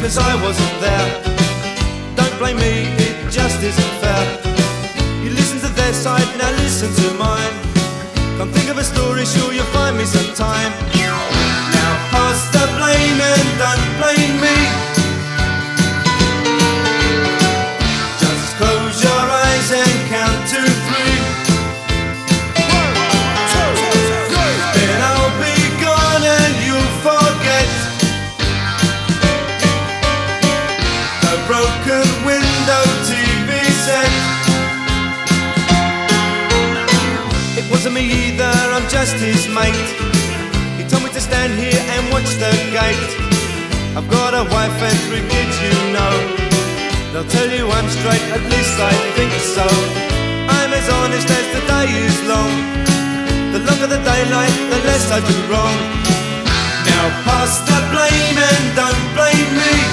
'cause I wasn't there. Don't blame me, it just isn't fair. You listen to their side, now listen to mine. Come think of a story, sure you'll find me sometime. Now pass the blame and don't blame me. Just close your eyes and count to 3. Then I'll be gone and you'll forget the broken window TV set. It wasn't me either, I'm just his mate. He told me to stand here and watch the gate. I've got a wife and 3 kids, you know. They'll tell you I'm straight, at least I think so. I'm as honest as the day is long. The longer the daylight, the less I do wrong. Now pass the blame and don't blame me.